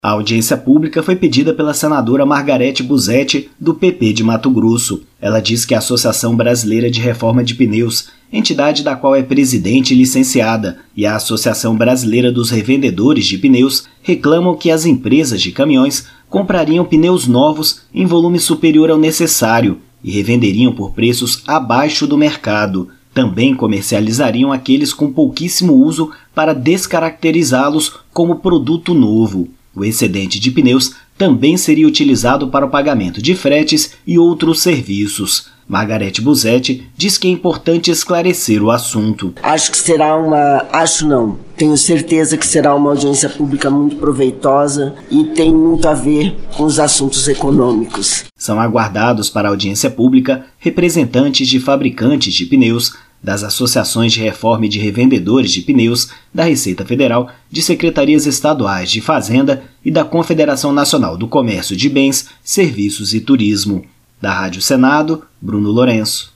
A audiência pública foi pedida pela senadora Margarete Busetti, do PP de Mato Grosso. Ela diz que a Associação Brasileira de Reforma de Pneus, entidade da qual é presidente e licenciada, e a Associação Brasileira dos Revendedores de Pneus reclamam que as empresas de caminhões comprariam pneus novos em volume superior ao necessário e revenderiam por preços abaixo do mercado. Também comercializariam aqueles com pouquíssimo uso para descaracterizá-los como produto novo. O excedente de pneus também seria utilizado para o pagamento de fretes e outros serviços. Margarete Busetti diz que é importante esclarecer o assunto. Tenho certeza que será uma audiência pública muito proveitosa e tem muito a ver com os assuntos econômicos. São aguardados para a audiência pública representantes de fabricantes de pneus, das associações de reforma e de revendedores de pneus, da Receita Federal, de secretarias estaduais de Fazenda e da Confederação Nacional do Comércio de Bens, Serviços e Turismo. Da Rádio Senado, Bruno Lourenço.